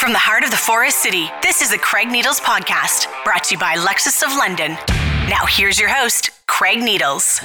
From the heart of the Forest City, this is the Craig Needles Podcast, brought to you by Lexus of London. Now here's your host, Craig Needles.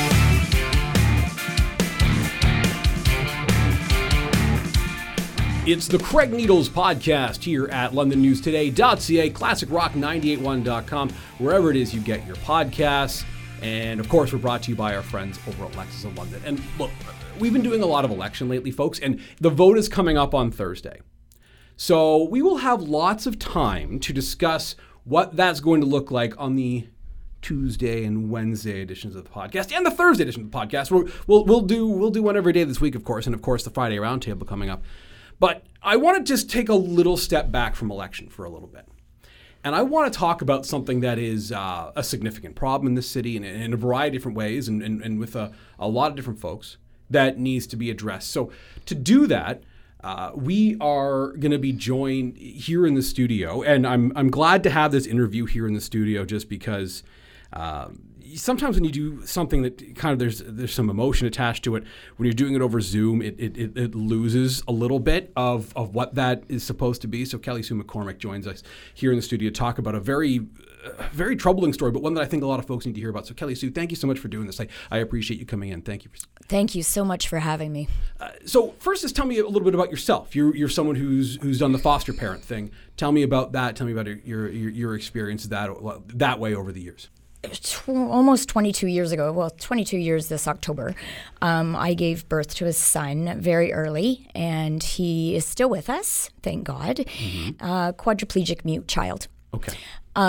It's the Craig Needles Podcast here at LondonNewsToday.ca, ClassicRock981.com, wherever it is you get your podcasts. And of course, we're brought to you by our friends over at Lexus of London. And look, we've been doing a lot of election lately, folks, and the vote is coming up on Thursday. So we will have lots of time to discuss what that's going to look like on the Tuesday and Wednesday editions of the podcast and the Thursday edition of the podcast. We'll do one every day this week, of course, and of course the Friday roundtable coming up. But I want to just take a little step back from election for a little bit. And I want to talk about something that is a significant problem in this city in a variety of different ways and with a lot of different folks that needs to be addressed. So to do that, we are going to be joined here in the studio. And I'm glad to have this interview here in the studio just because sometimes when you do something that kind of there's some emotion attached to it, when you're doing it over Zoom, it loses a little bit of what that is supposed to be. So Kelly Sue McCormick joins us here in the studio to talk about a very troubling story, but one that I think a lot of folks need to hear about. So Kelly Sue, thank you so much for doing this. I appreciate you coming in. Thank you. Thank you so much for having me. So first, just tell me a little bit about yourself. You're someone who's done the foster parent thing. Tell me about that. Tell me about your experience that way over the years. Almost 22 years ago, 22 years this October, I gave birth to a son very early, and he is still with us, thank God. Quadriplegic mute child. Okay.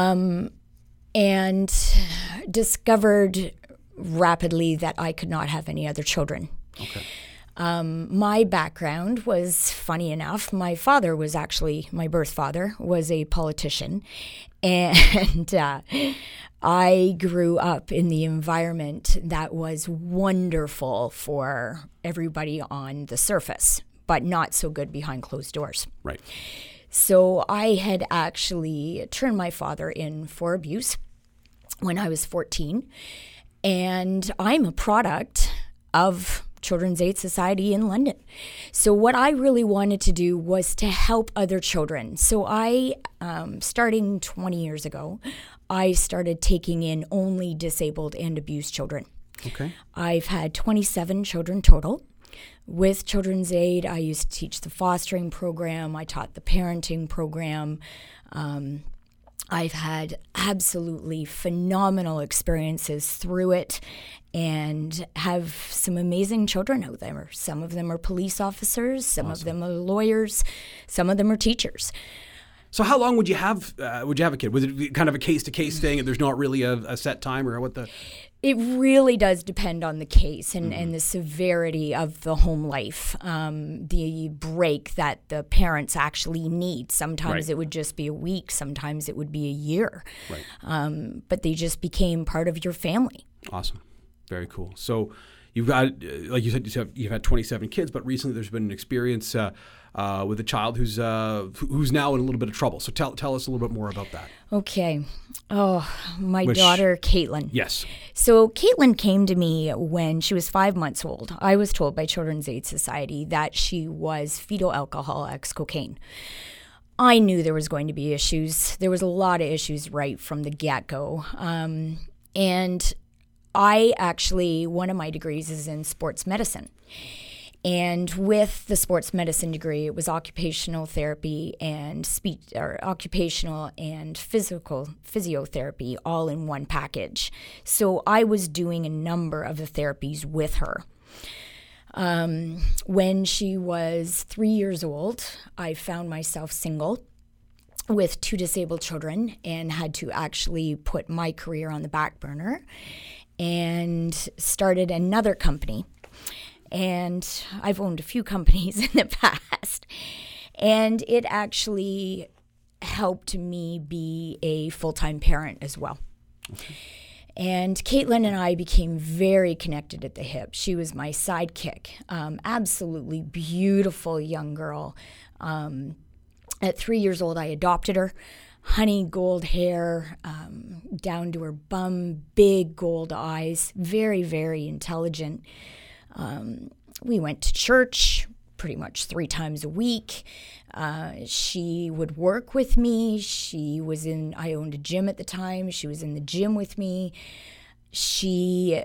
And discovered rapidly that I could not have any other children. Okay. My background was, funny enough, my father was actually, my birth father was a politician, and I grew up in the environment that was wonderful for everybody on the surface, but not so good behind closed doors. Right. So I had actually turned my father in for abuse when I was 14, and I'm a product of Children's Aid Society in London. So what I really wanted to do was to help other children. So I, starting 20 years ago, I started taking in only disabled and abused children. Okay. I've had 27 children total. With Children's Aid, I used to teach the fostering program. I taught the parenting program. I've had absolutely phenomenal experiences through it and have some amazing children out there. Some of them are police officers, some of them are lawyers, some of them are teachers. So how long would you have a kid? Was it kind of a case-to-case thing and there's not really a set time or what the... It really does depend on the case and the severity of the home life, the break that the parents actually need. Sometimes it would just be a week. Sometimes it would be a year. Right. But they just became part of your family. Awesome. Very cool. So you've got, like you said, you've had 27 kids, but recently there's been an experience with a child who's now in a little bit of trouble. So tell us a little bit more about that. Okay. Oh, my daughter, Caitlin. Yes. So Caitlin came to me when she was 5 months old. I was told by Children's Aid Society that she was fetal alcohol ex-cocaine. I knew there was going to be issues. There was a lot of issues right from the get-go. And I actually, one of my degrees is in sports medicine. And with the sports medicine degree, it was occupational therapy and speech, or occupational and physical physiotherapy all in one package. So I was doing a number of the therapies with her. When she was 3 years old, I found myself single with 2 disabled children and had to actually put my career on the back burner and started another company. And I've owned a few companies in the past. And it actually helped me be a full-time parent as well. Okay. And Caitlin and I became very connected at the hip. She was my sidekick. Absolutely beautiful young girl. At 3 years old, I adopted her. Honey gold hair, down to her bum, big gold eyes, very, very intelligent. We went to church pretty much 3 times a week. She would work with me. I owned a gym at the time. She was in the gym with me. She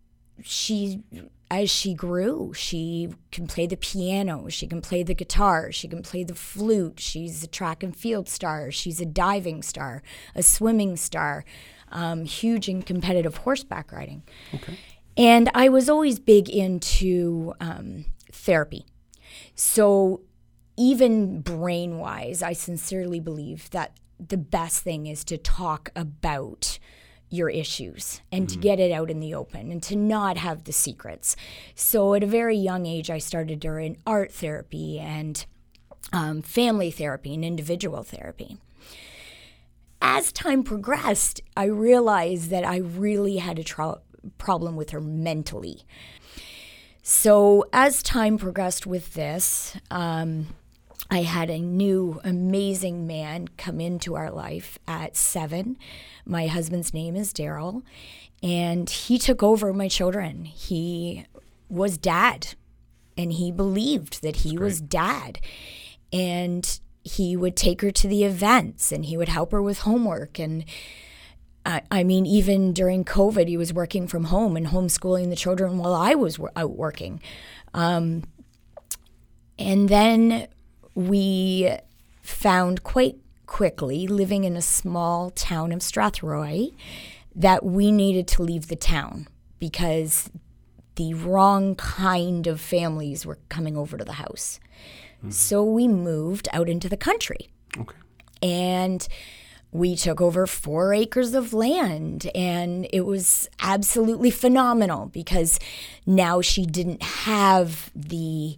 as she grew, she can play the piano, she can play the guitar, she can play the flute. She's a track and field star. She's a diving star, a swimming star, huge in competitive horseback riding. Okay. And I was always big into therapy. So even brain-wise, I sincerely believe that the best thing is to talk about your issues and to get it out in the open and to not have the secrets. So at a very young age, I started during art therapy and family therapy and individual therapy. As time progressed, I realized that I really had a problem with her mentally. So as time progressed with this, I had a new amazing man come into our life at 7. My husband's name is Daryl, and he took over my children. He was dad, and he believed that he was dad. And he would take her to the events, and he would help her with homework. And I mean, even during COVID, he was working from home and homeschooling the children while I was out working. And then we found quite quickly, living in a small town of Strathroy, that we needed to leave the town because the wrong kind of families were coming over to the house. So we moved out into the country. Okay. And we took over 4 acres of land, and it was absolutely phenomenal because now she didn't have the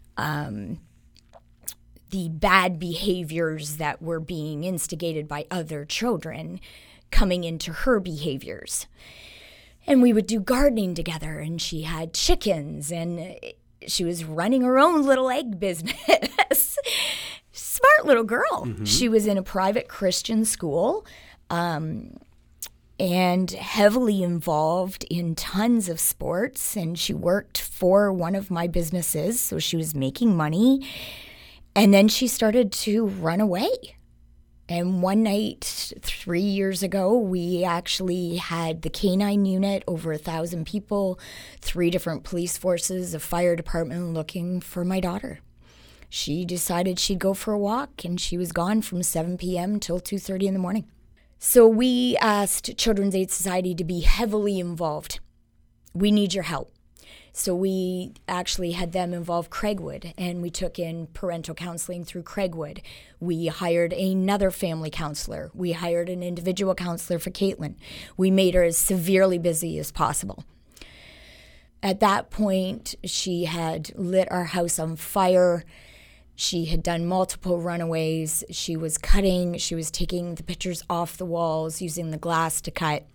bad behaviors that were being instigated by other children coming into her behaviors. And we would do gardening together, and she had chickens, and she was running her own little egg business. Smart little girl. She was in a private Christian school and heavily involved in tons of sports, and she worked for one of my businesses, so she was making money. And then she started to run away. And one night, 3 years ago, we actually had the K-9 unit, over 1,000 people, 3 different police forces, a fire department looking for my daughter. She decided she'd go for a walk, and she was gone from 7 p.m. till 2:30 in the morning. So we asked Children's Aid Society to be heavily involved. We need your help. So we actually had them involve Craigwood, and we took in parental counseling through Craigwood. We hired another family counselor. We hired an individual counselor for Caitlin. We made her as severely busy as possible. At that point, she had lit our house on fire. She had done multiple runaways. She was cutting. She was taking the pictures off the walls, using the glass to cut.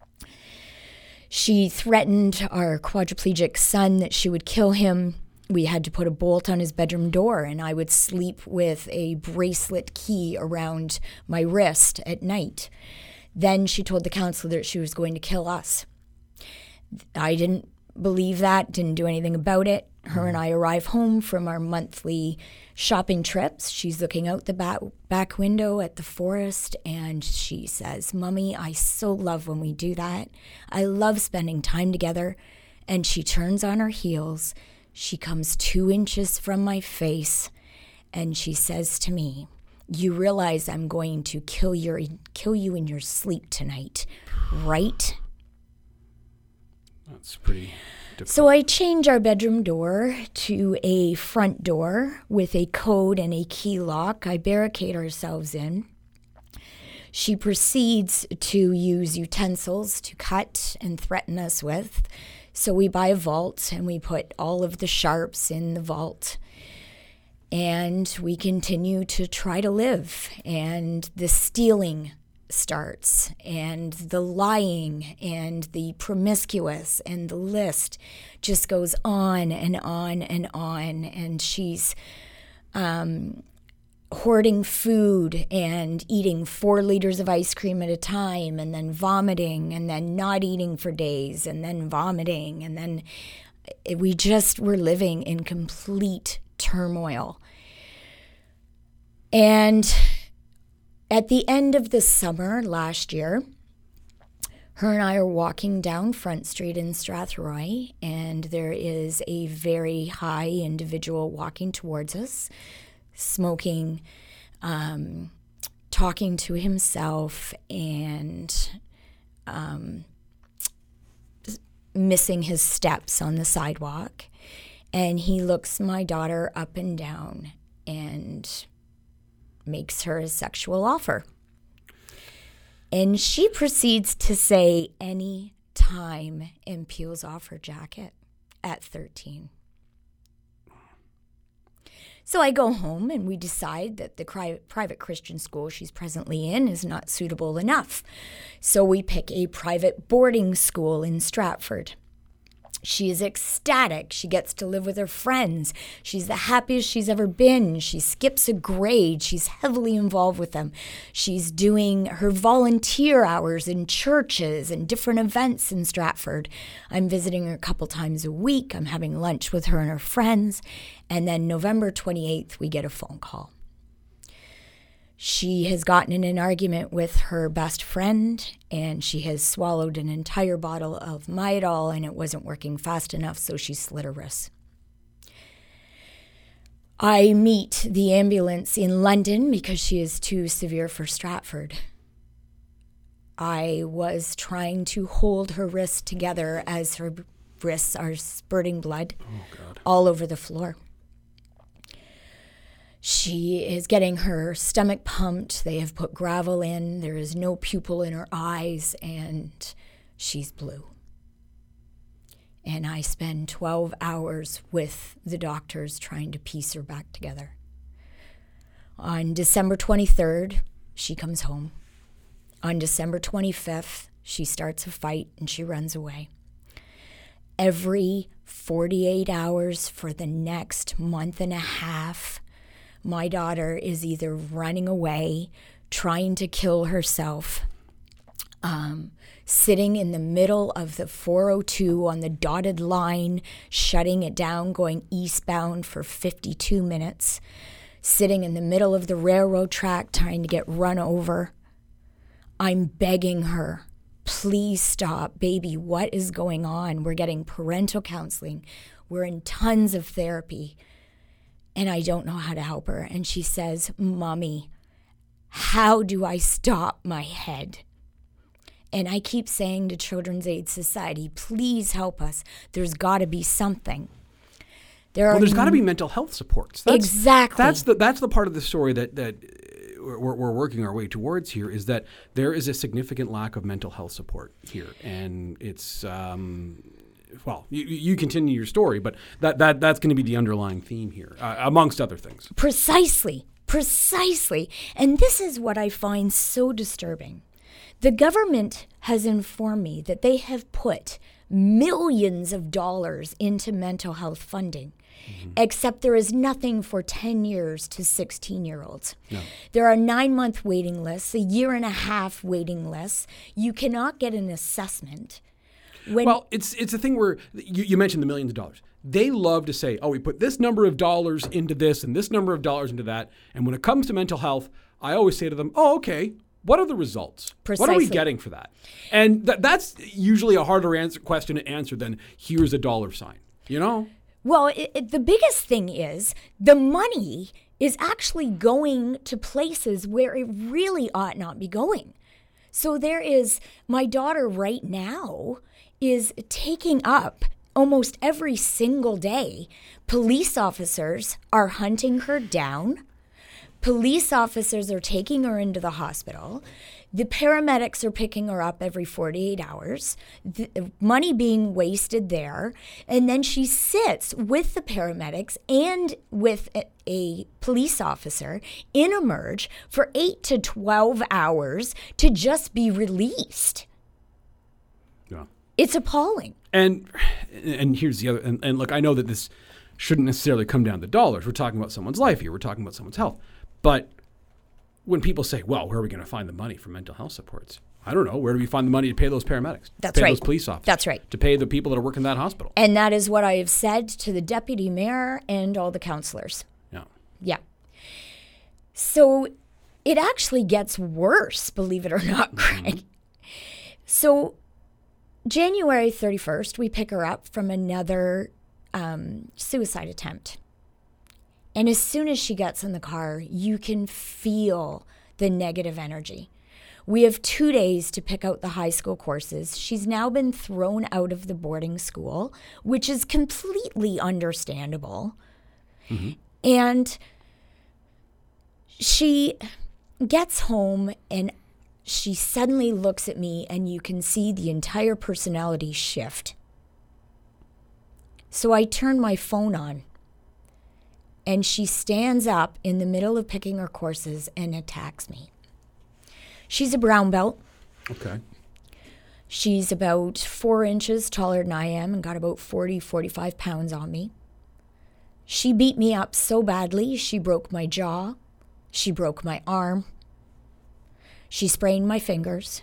She threatened our quadriplegic son that she would kill him. We had to put a bolt on his bedroom door, and I would sleep with a bracelet key around my wrist at night. Then she told the counselor that she was going to kill us. I didn't believe that, didn't do anything about it. Her and I arrive home from our monthly shopping trips. She's looking out the back window at the forest, and she says, "Mommy, I so love when we do that. I love spending time together." And she turns on her heels. She comes 2 inches from my face, and she says to me, "You realize I'm going to kill you in your sleep tonight, right?" That's pretty difficult. So I change our bedroom door to a front door with a code and a key lock. I barricade ourselves in. She proceeds to use utensils to cut and threaten us with. So we buy a vault, and we put all of the sharps in the vault. And we continue to try to live. And the stealing starts, and the lying, and the promiscuous, and the list just goes on and on and on. And she's hoarding food and eating 4 liters of ice cream at a time, and then vomiting, and then not eating for days, and then vomiting. And then we just were living in complete turmoil. And at the end of the summer last year, her and I are walking down Front Street in Strathroy, and there is a very high individual walking towards us, smoking, talking to himself, and missing his steps on the sidewalk. And he looks my daughter up and down and makes her a sexual offer. And she proceeds to say any time and peels off her jacket at 13. So I go home and we decide that the private Christian school she's presently in is not suitable enough. So we pick a private boarding school in Stratford. She is ecstatic. She gets to live with her friends. She's the happiest she's ever been. She skips a grade. She's heavily involved with them. She's doing her volunteer hours in churches and different events in Stratford. I'm visiting her a couple times a week. I'm having lunch with her and her friends. And then November 28th, we get a phone call. She has gotten in an argument with her best friend, and she has swallowed an entire bottle of Midol, and it wasn't working fast enough, so she slit her wrists. I meet the ambulance in London because she is too severe for Stratford. I was trying to hold her wrists together as her wrists are spurting blood all over the floor. She is getting her stomach pumped. They have put gravel in. There is no pupil in her eyes, and she's blue. And I spend 12 hours with the doctors trying to piece her back together. On December 23rd, she comes home. On December 25th, she starts a fight and she runs away. Every 48 hours for the next month and a half, my daughter is either running away, trying to kill herself, sitting in the middle of the 402 on the dotted line, shutting it down, going eastbound for 52 minutes, sitting in the middle of the railroad track trying to get run over. I'm begging her, please stop, baby, what is going on? We're getting parental counseling. We're in tons of therapy. And I don't know how to help her. And she says, Mommy, how do I stop my head? And I keep saying to Children's Aid Society, please help us. There's got to be something. There's got to be mental health supports. Exactly. That's the part of the story that we're working our way towards here, is that there is a significant lack of mental health support here. And it's... well, you continue your story, but that's going to be the underlying theme here, amongst other things. Precisely. And this is what I find so disturbing. The government has informed me that they have put millions of dollars into mental health funding, except there is nothing for 10 years to 16-year-olds. No. There are 9-month waiting lists, a 1.5 year waiting lists. You cannot get an assessment. It's a thing where you mentioned the millions of dollars. They love to say, we put this number of dollars into this and this number of dollars into that. And when it comes to mental health, I always say to them, okay, what are the results? Precisely. What are we getting for that? And that's usually a harder question to answer than here's a dollar sign, you know? Well, the biggest thing is the money is actually going to places where it really ought not be going. So there is, my daughter right now is taking up almost every single day. Police officers are hunting her down. Police officers are taking her into the hospital. The paramedics are picking her up every 48 hours. The money being wasted there. And then she sits with the paramedics and with a police officer in a merge for 8 to 12 hours to just be released. Yeah. It's appalling. And here's the other, and look, I know that this shouldn't necessarily come down to dollars. We're talking about someone's life here. We're talking about someone's health. But when people say, well, where are we going to find the money for mental health supports? I don't know. Where do we find the money to pay those paramedics? That's to pay right. those police officers. That's right. To pay the people that are working in that hospital. And that is what I have said to the deputy mayor and all the councillors. Yeah. Yeah. So it actually gets worse, believe it or not, Craig. So January 31st, we pick her up from another suicide attempt. And as soon as she gets in the car, you can feel the negative energy. We have 2 days to pick out the high school courses. She's now been thrown out of the boarding school, which is completely understandable. Mm-hmm. And she gets home and she suddenly looks at me and you can see the entire personality shift. So I turn my phone on and she stands up in the middle of picking her courses and attacks me. She's a brown belt. Okay. She's about 4 inches taller than I am and got about 40, 45 pounds on me. She beat me up so badly, she broke my jaw. She broke my arm. She sprained my fingers.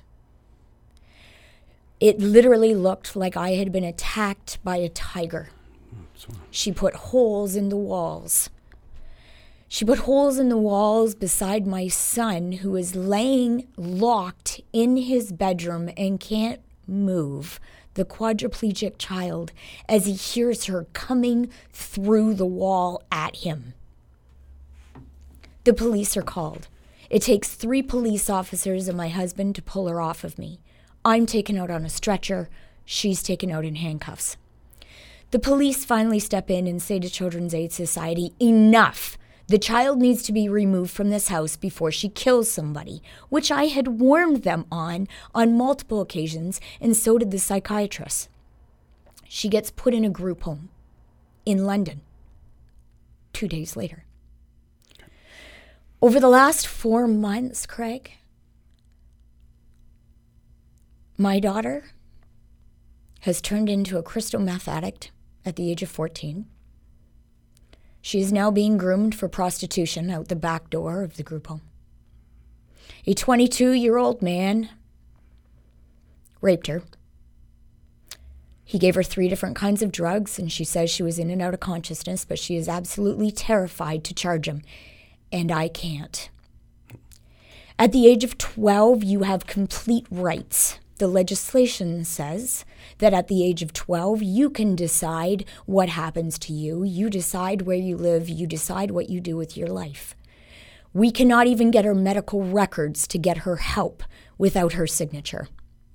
It literally looked like I had been attacked by a tiger. She put holes in the walls. She put holes in the walls beside my son, who is laying locked in his bedroom and can't move, the quadriplegic child, as he hears her coming through the wall at him. The police are called. It takes 3 police officers and my husband to pull her off of me. I'm taken out on a stretcher. She's taken out in handcuffs. The police finally step in and say to Children's Aid Society, enough. The child needs to be removed from this house before she kills somebody, which I had warned them on multiple occasions, and so did the psychiatrist. She gets put in a group home in London 2 days later. Over the last 4 months, Craig, my daughter has turned into a crystal meth addict at the age of 14. She is now being groomed for prostitution out the back door of the group home. A 22-year-old man raped her. He gave her 3 different kinds of drugs, and she says she was in and out of consciousness, but she is absolutely terrified to charge him. And I can't. At the age of 12, you have complete rights. The legislation says that at the age of 12, you can decide what happens to you. You decide where you live. You decide what you do with your life. We cannot even get her medical records to get her help without her signature.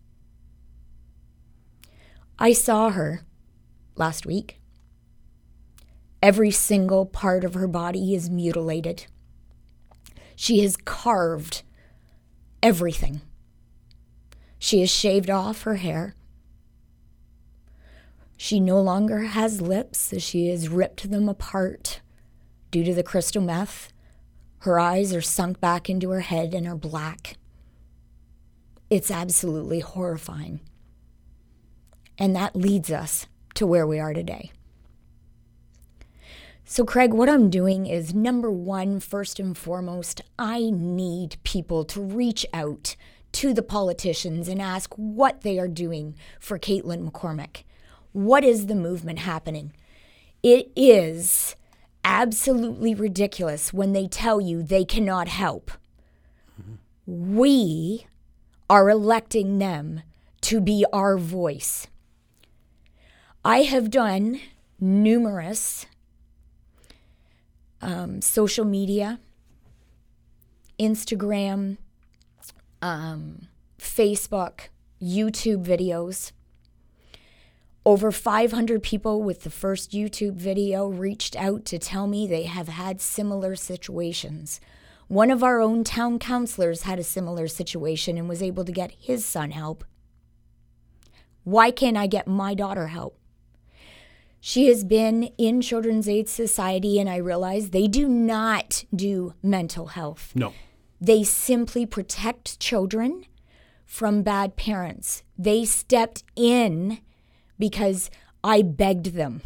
I saw her last week. Every single part of her body is mutilated. She has carved everything. She has shaved off her hair. She no longer has lips, as she has ripped them apart due to the crystal meth. Her eyes are sunk back into her head and are black. It's absolutely horrifying. And that leads us to where we are today. So, Craig, what I'm doing is, number one, first and foremost, I need people to reach out to the politicians and ask what they are doing for Caitlin McCormick. What is the movement happening? It is absolutely ridiculous when they tell you they cannot help. Mm-hmm. We are electing them to be our voice. I have done numerous social media, Instagram, Facebook, YouTube videos. Over 500 people with the first YouTube video reached out to tell me they have had similar situations. One of our own town councilors had a similar situation and was able to get his son help. Why can't I get my daughter help? She has been in Children's Aid Society, and I realize they do not do mental health. No. They simply protect children from bad parents. They stepped in because I begged them.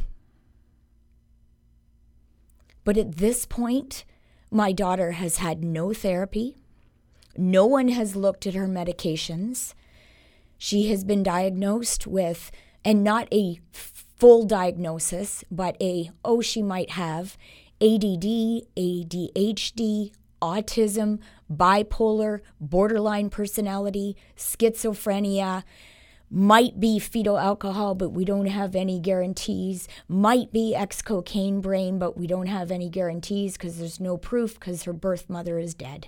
But at this point, my daughter has had no therapy. No one has looked at her medications. She has been diagnosed with, and not a full diagnosis, but she might have ADD, ADHD, autism, bipolar, borderline personality, schizophrenia, might be fetal alcohol, but we don't have any guarantees, might be ex-cocaine brain, but we don't have any guarantees because there's no proof because her birth mother is dead.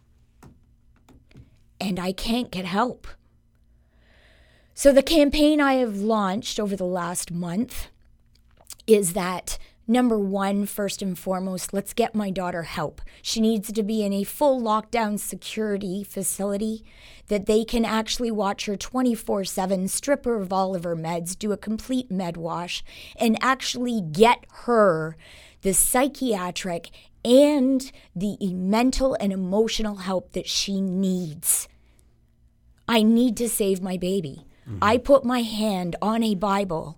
And I can't get help. So the campaign I have launched over the last month is that, number one, first and foremost, let's get my daughter help. She needs to be in a full lockdown security facility that they can actually watch her 24/7, strip her of all of her meds, do a complete med wash, and actually get her the psychiatric and the mental and emotional help that she needs. I need to save my baby. I put my hand on a Bible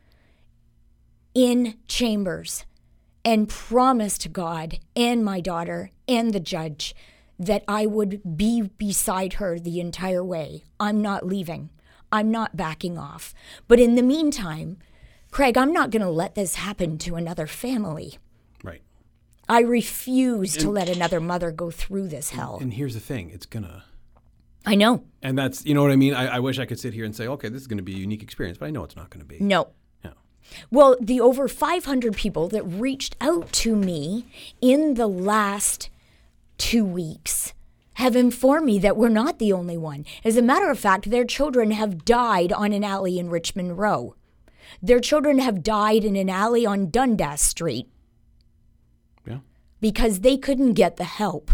in Chambers and promised God and my daughter and the judge that I would be beside her the entire way. I'm not leaving. I'm not backing off. But in the meantime, Craig, I'm not going to let this happen to another family. Right. I refuse to let another mother go through this hell. And here's the thing, it's gonna. I know. And that's, you know what I mean? I wish I could sit here and say, okay, this is going to be a unique experience, but I know it's not going to be. No. Yeah. Well, the over 500 people that reached out to me in the last 2 weeks have informed me that we're not the only one. As a matter of fact, their children have died on an alley in Richmond Row. Their children have died in an alley on Dundas Street. Yeah. Because they couldn't get the help.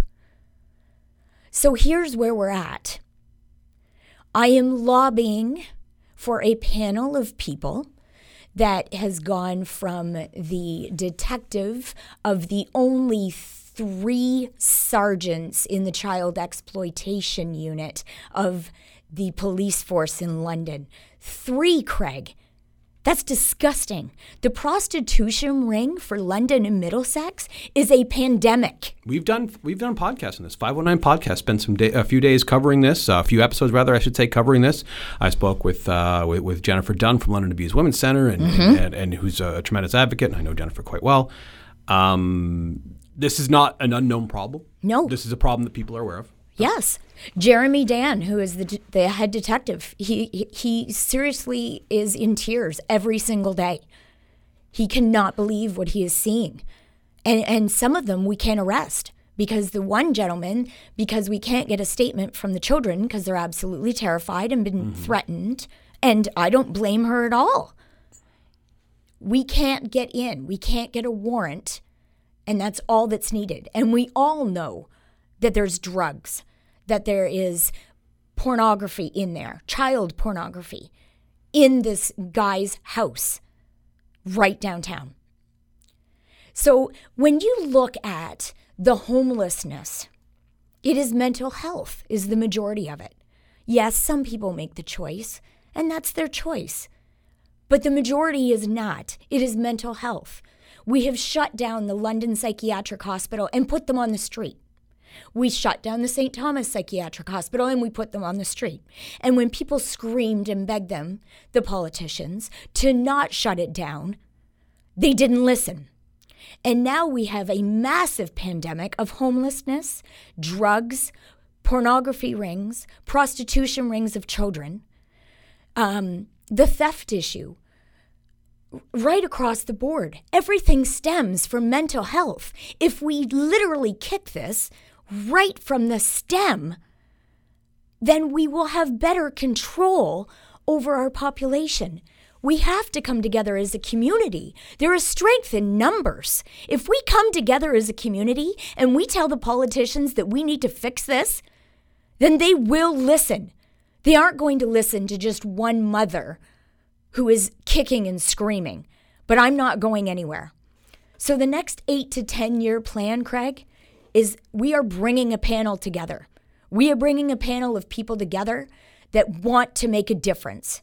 So here's where we're at. I am lobbying for a panel of people that has gone from the detective of the only 3 sergeants in the child exploitation unit of the police force in London. 3, Craig. That's disgusting. The prostitution ring for London and Middlesex is a pandemic. We've done podcasts on this. 519 Podcast spent a few days covering this, a few episodes rather, I should say, covering this. I spoke with Jennifer Dunn from London Abused Women's Center, and who's a tremendous advocate, and I know Jennifer quite well. This is not an unknown problem. No. This is a problem that people are aware of. Yes. Jeremy Dan, who is the head detective, he seriously is in tears every single day. He cannot believe what he is seeing. And some of them we can't arrest because the one gentleman, because we can't get a statement from the children because they're absolutely terrified and been threatened, and I don't blame her at all. We can't get in. We can't get a warrant, and that's all that's needed. And we all know that there's drugs, that there is pornography in there, child pornography, in this guy's house right downtown. So when you look at the homelessness, it is mental health is the majority of it. Yes, some people make the choice, and that's their choice. But the majority is not. It is mental health. We have shut down the London Psychiatric Hospital and put them on the street. We shut down the St. Thomas Psychiatric Hospital and we put them on the street. And when people screamed and begged them, the politicians, to not shut it down, they didn't listen. And now we have a massive pandemic of homelessness, drugs, pornography rings, prostitution rings of children, the theft issue, right across the board. Everything stems from mental health. If we literally kick this right from the stem, then we will have better control over our population. We have to come together as a community. There is strength in numbers. If we come together as a community and we tell the politicians that we need to fix this, then they will listen. They aren't going to listen to just one mother who is kicking and screaming. But I'm not going anywhere. So the next 8 to 10 year plan, Craig, is we are bringing a panel together. We are bringing a panel of people together that want to make a difference.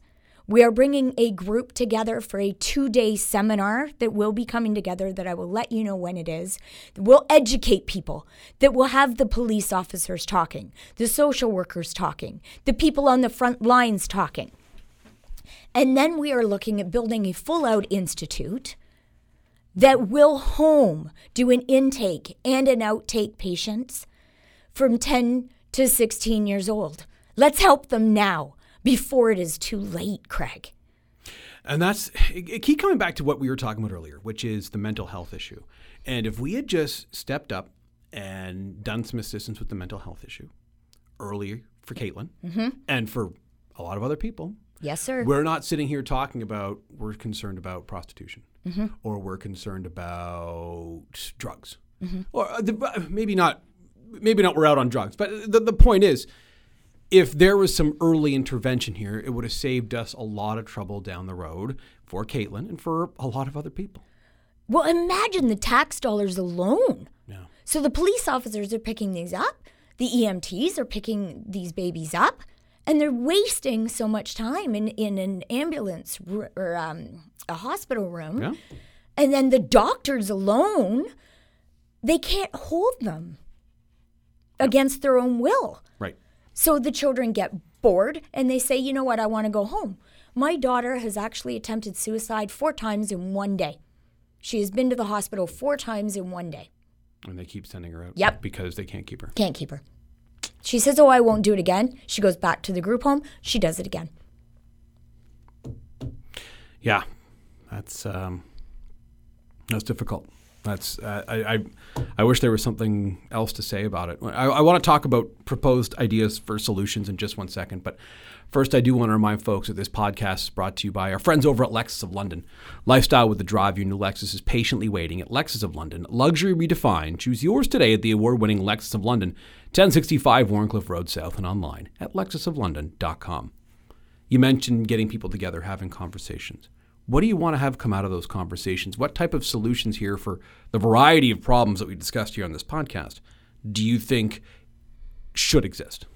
We are bringing a group together for a 2-day seminar that will be coming together, that I will let you know when it is. We'll educate people, that will have the police officers talking, the social workers talking, the people on the front lines talking. And then we are looking at building a full-out institute that will do an intake and an outtake patients from 10 to 16 years old. Let's help them now, before it is too late, Craig. And that's, keep coming back to what we were talking about earlier, which is the mental health issue. And if we had just stepped up and done some assistance with the mental health issue earlier for Caitlin and for a lot of other people. Yes, sir. We're not sitting here talking about, we're concerned about prostitution or we're concerned about drugs. Or maybe not we're out on drugs. But the point is, if there was some early intervention here, it would have saved us a lot of trouble down the road for Caitlin and for a lot of other people. Well, imagine the tax dollars alone. Yeah. So the police officers are picking these up. The EMTs are picking these babies up. And they're wasting so much time in an ambulance or a hospital room. Yeah. And then the doctors alone, they can't hold them against their own will. Right. So the children get bored and they say, you know what, I want to go home. My daughter has actually attempted suicide 4 times in one day. She has been to the hospital 4 times in one day. And they keep sending her out. Yep. Because they can't keep her. Can't keep her. She says, oh, I won't do it again. She goes back to the group home. She does it again. Yeah. That's difficult. That's I wish there was something else to say about it. I want to talk about proposed ideas for solutions in just one second, but first I do want to remind folks that this podcast is brought to you by our friends over at Lexus of London. Lifestyle with the drive your new Lexus is patiently waiting at Lexus of London. Luxury redefined. Choose yours today at the award-winning Lexus of London, 1065 Warncliffe Road South, and online at lexusoflondon.com. You mentioned getting people together, having conversations. What do you want to have come out of those conversations? What type of solutions here for the variety of problems that we discussed here on this podcast do you think should exist?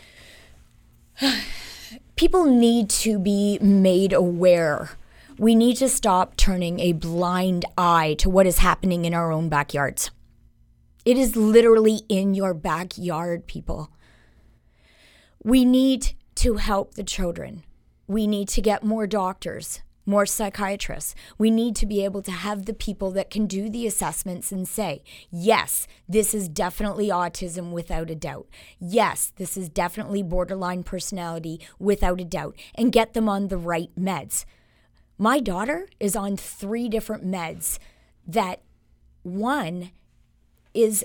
People need to be made aware. We need to stop turning a blind eye to what is happening in our own backyards. It is literally in your backyard, people. We need to help the children. We need to get more doctors, more psychiatrists. We need to be able to have the people that can do the assessments and say, yes, this is definitely autism without a doubt. Yes, this is definitely borderline personality without a doubt, and get them on the right meds. My daughter is on 3 different meds that one is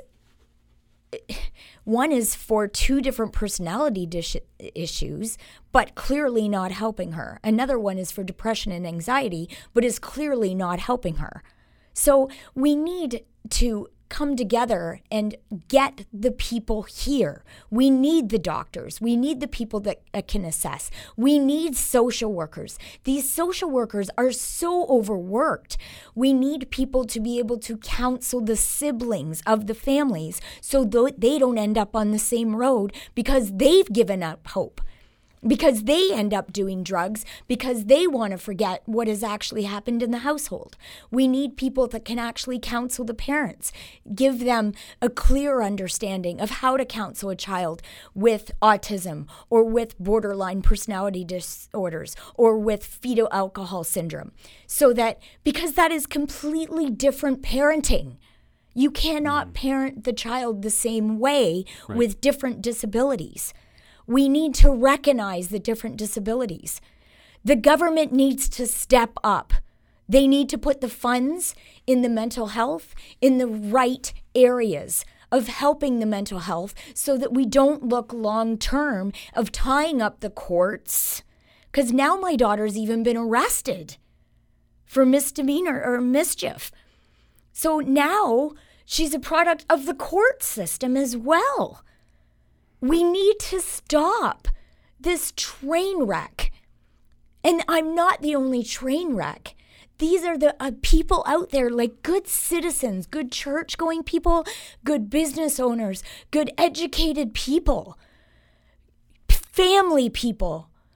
for 2 different personality issues, but clearly not helping her. Another one is for depression and anxiety, but is clearly not helping her. So we need to come together and get the people here. We need the doctors. We need the people that can assess. We need social workers. These social workers are so overworked. We need people to be able to counsel the siblings of the families so they don't end up on the same road because they've given up hope, because they end up doing drugs, because they want to forget what has actually happened in the household. We need people that can actually counsel the parents, give them a clear understanding of how to counsel a child with autism or with borderline personality disorders or with fetal alcohol syndrome. So that, because that is completely different parenting. You cannot parent the child the same way with different disabilities. We need to recognize the different disabilities. The government needs to step up. They need to put the funds in the mental health in the right areas of helping the mental health so that we don't look long term of tying up the courts. Because now my daughter's even been arrested for misdemeanor or mischief. So now she's a product of the court system as well. We need to stop this train wreck. And I'm not the only train wreck. These are the people out there, like good citizens, good church-going people, good business owners, good educated people, family people.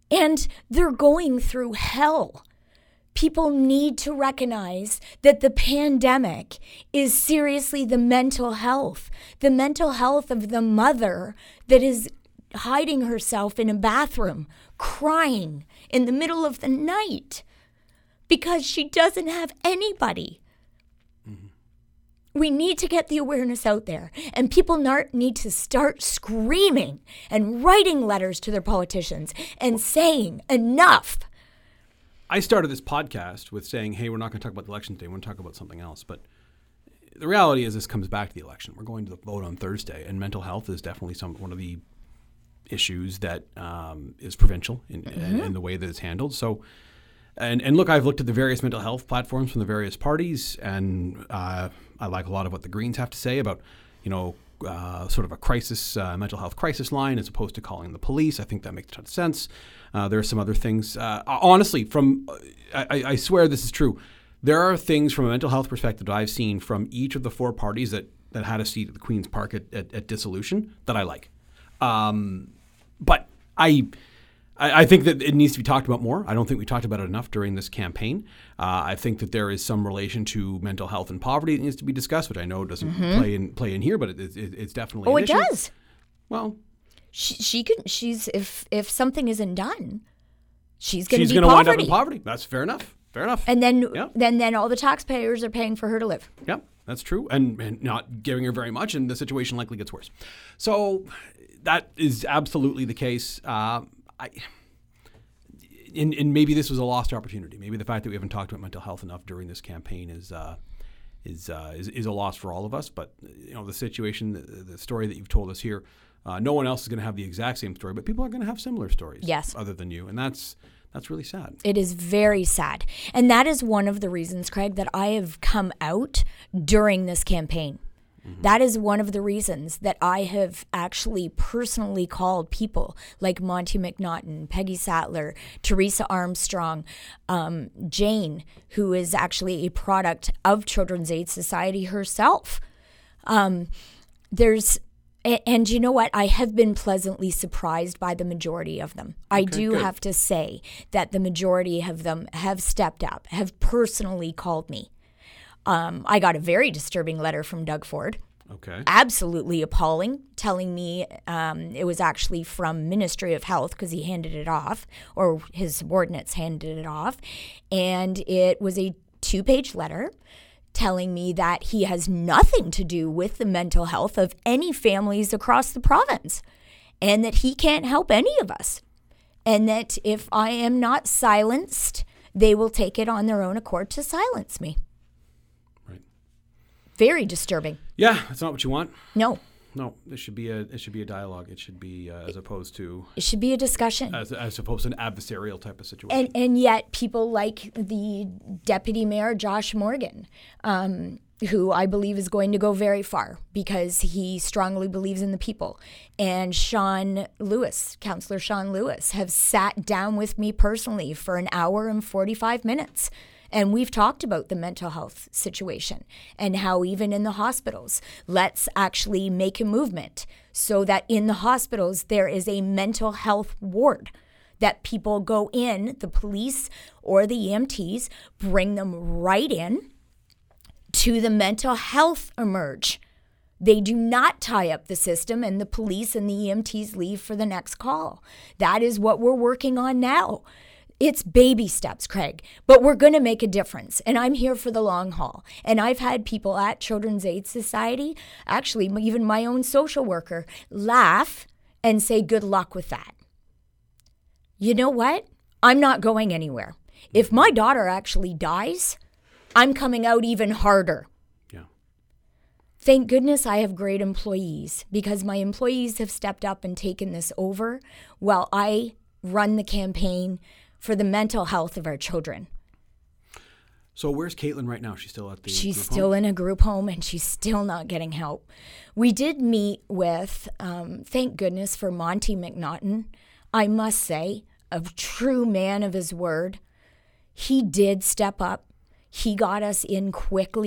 And they're going through hell. People need to recognize that the pandemic is seriously the mental health of the mother that is hiding herself in a bathroom, crying in the middle of the night because she doesn't have anybody. We need to get the awareness out there, and people need to start screaming and writing letters to their politicians and saying enough. I started this podcast with saying, hey, we're not going to talk about the election today. We're going to talk about something else. But the reality is this comes back to the election. We're going to vote on Thursday, and mental health is definitely one of the issues that is provincial in the way that it's handled. So, and look, I've looked at the various mental health platforms from the various parties, and I like a lot of what the Greens have to say about, sort of a crisis, mental health crisis line as opposed to calling the police. I think that makes a ton of sense. There are some other things. Honestly, I swear this is true. There are things from a mental health perspective that I've seen from each of the four parties that had a seat at the Queen's Park at dissolution that I like. But I think that it needs to be talked about more. I don't think we talked about it enough during this campaign. I think that there is some relation to mental health and poverty that needs to be discussed, which I know doesn't play in here, but it's definitely an issue. It does. Well, if something isn't done, she's going to wind up in poverty. That's fair enough. And then all the taxpayers are paying for her to live. Yeah, that's true, and not giving her very much, and the situation likely gets worse. So that is absolutely the case. And maybe this was a lost opportunity. Maybe the fact that we haven't talked about mental health enough during this campaign is a loss for all of us. But the situation, the story that you've told us here, no one else is going to have the exact same story, but people are going to have similar stories. Yes. Other than you, and that's really sad. It is very sad, and that is one of the reasons, Craig, that I have come out during this campaign. That is one of the reasons that I have actually personally called people like Monty McNaughton, Peggy Sattler, Teresa Armstrong, Jane, who is actually a product of Children's Aid Society herself. And you know what? I have been pleasantly surprised by the majority of them. I do have to say that the majority of them have stepped up, have personally called me. I got a very disturbing letter from Doug Ford. Okay. Absolutely appalling, telling me it was actually from Ministry of Health because he handed it off, or his subordinates handed it off. And it was a 2-page letter telling me that he has nothing to do with the mental health of any families across the province, and that he can't help any of us. And that if I am not silenced, they will take it on their own accord to silence me. Very disturbing. Yeah, that's not what you want. No. It should be a dialogue. It should be as opposed to. It should be a discussion. As opposed to an adversarial type of situation. And yet people like the Deputy Mayor Josh Morgan, who I believe is going to go very far because he strongly believes in the people, and Councillor Sean Lewis, have sat down with me personally for an hour and 45 minutes. And we've talked about the mental health situation and how even in the hospitals, let's actually make a movement so that in the hospitals there is a mental health ward that people go in, the police or the EMTs, bring them right in to the mental health emerge. They do not tie up the system and the police and the EMTs leave for the next call. That is what we're working on now. It's baby steps, Craig, but we're going to make a difference. And I'm here for the long haul. And I've had people at Children's Aid Society, actually even my own social worker, laugh and say, good luck with that. You know what? I'm not going anywhere. If my daughter actually dies, I'm coming out even harder. Yeah. Thank goodness I have great employees, because my employees have stepped up and taken this over while I run the campaign for the mental health of our children. So where's Caitlin right now? She's still at the She's group still home? in a group home, and she's still not getting help. We did meet with, thank goodness for Monty McNaughton. I must say, a true man of his word. He did step up. He got us in quickly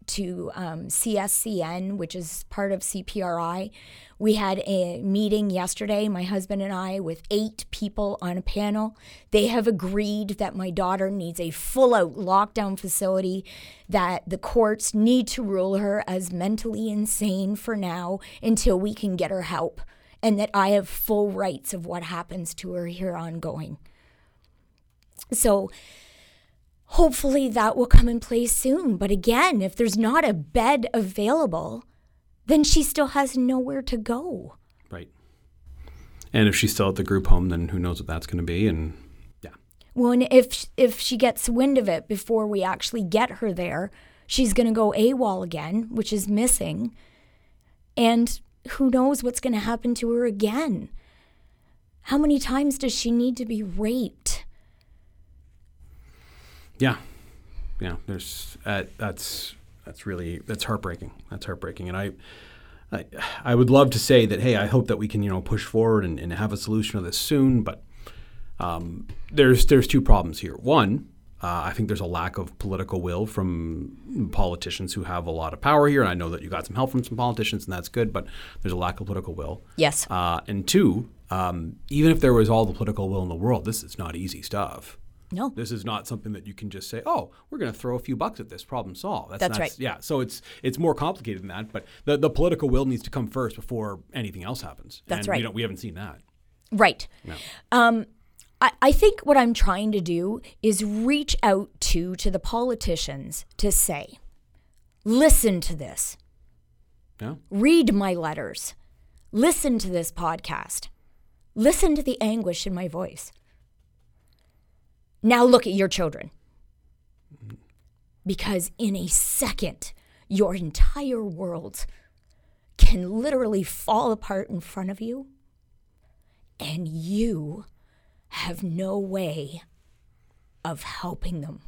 to CSCN, which is part of CPRI. We had a meeting yesterday, my husband and I, with 8 people on a panel. They have agreed that my daughter needs a full-out lockdown facility, that the courts need to rule her as mentally insane for now until we can get her help, and that I have full rights of what happens to her here ongoing. So hopefully that will come in place soon. But again, if there's not a bed available, then she still has nowhere to go. Right. And if she's still at the group home, then who knows what that's going to be. And yeah. Well, and if she gets wind of it before we actually get her there, she's going to go AWOL again, which is missing. And who knows what's going to happen to her again. How many times does she need to be raped? Yeah. There's that's heartbreaking. That's heartbreaking. And I would love to say that, hey, I hope that we can, push forward and have a solution to this soon. But there's 2 problems here. One, I think there's a lack of political will from politicians who have a lot of power here. And I know that you got some help from some politicians, and that's good. But there's a lack of political will. Yes. And 2, even if there was all the political will in the world, this is not easy stuff. No. This is not something that you can just say, oh, we're going to throw a few bucks at this, problem solved. That's right. Yeah, so it's more complicated than that, but the political will needs to come first before anything else happens. That's and right. We haven't seen that. Right. No. I think what I'm trying to do is reach out to the politicians to say, listen to this. Yeah. Read my letters. Listen to this podcast. Listen to the anguish in my voice. Now look at your children. Because in a second, your entire world can literally fall apart in front of you, and you have no way of helping them.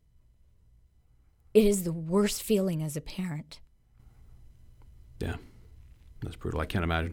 It is the worst feeling as a parent. Yeah, that's brutal. I can't imagine.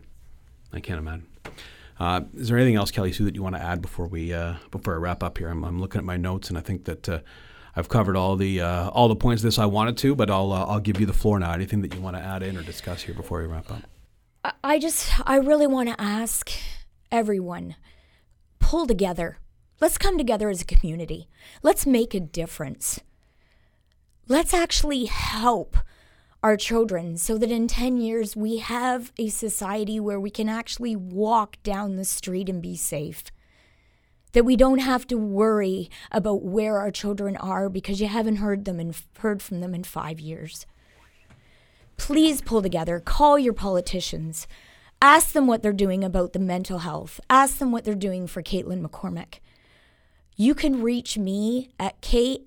Is there anything else, Kelly Sue, that you want to add before I wrap up here? I'm looking at my notes, and I think that I've covered all the points of this I wanted to, but I'll give you the floor now. Anything that you want to add in or discuss here before we wrap up? I really want to ask everyone, pull together. Let's come together as a community. Let's make a difference. Let's actually help our children so that in 10 years we have a society where we can actually walk down the street and be safe. That we don't have to worry about where our children are because you haven't heard from them in 5 years. Please pull together. Call your politicians. Ask them what they're doing about the mental health. Ask them what they're doing for Caitlin McCormick. You can reach me at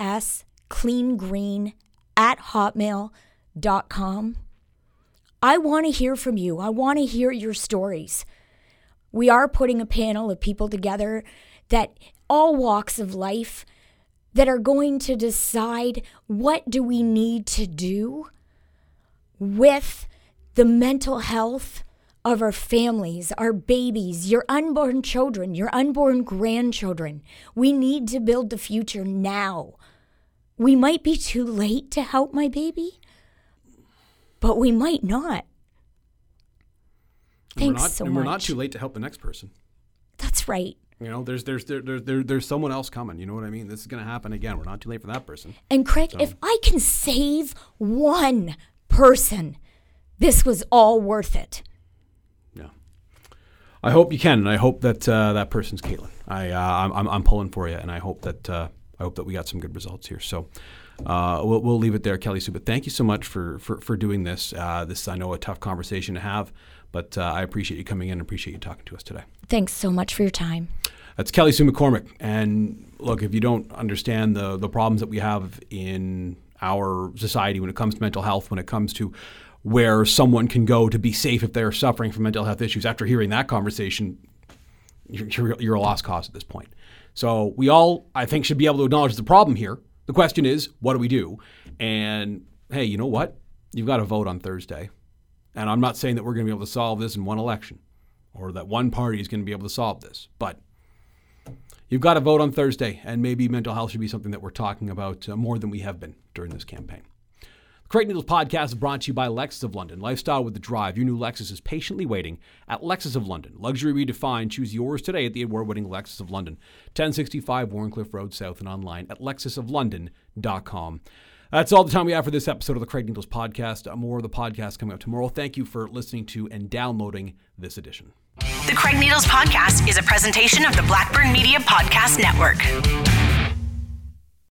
kscleangreen@hotmail.com. I want to hear from you. I want to hear your stories. We are putting a panel of people together that all walks of life that are going to decide what do we need to do with the mental health of our families, our babies, your unborn children, your unborn grandchildren. We need to build the future now. We might be too late to help my baby, but we might not. Thanks so much. We're not too late to help the next person. That's right. There's someone else coming. You know what I mean? This is going to happen again. We're not too late for that person. And Craig, if I can save one person, this was all worth it. Yeah. I hope you can, and I hope that that person's Caitlin. I'm pulling for you, and I hope that we got some good results here. So we'll leave it there, Kelly Sue. But thank you so much for doing this. This is, I know, a tough conversation to have, but I appreciate you coming in and appreciate you talking to us today. Thanks so much for your time. That's Kelly Sue McCormick. And look, if you don't understand the problems that we have in our society when it comes to mental health, when it comes to where someone can go to be safe if they're suffering from mental health issues, after hearing that conversation, you're a lost cause at this point. So we all, I think, should be able to acknowledge the problem here. The question is, what do we do? And hey, you know what? You've got to vote on Thursday. And I'm not saying that we're going to be able to solve this in one election or that one party is going to be able to solve this, but you've got to vote on Thursday, and maybe mental health should be something that we're talking about more than we have been during this campaign. The Craig Needles Podcast is brought to you by Lexus of London. Lifestyle with the drive. Your new Lexus is patiently waiting at Lexus of London. Luxury redefined. Choose yours today at the award-winning Lexus of London. 1065 Warncliffe Road South and online at lexusoflondon.com. That's all the time we have for this episode of the Craig Needles Podcast. More of the podcast coming up tomorrow. Thank you for listening to and downloading this edition. The Craig Needles Podcast is a presentation of the Blackburn Media Podcast Network.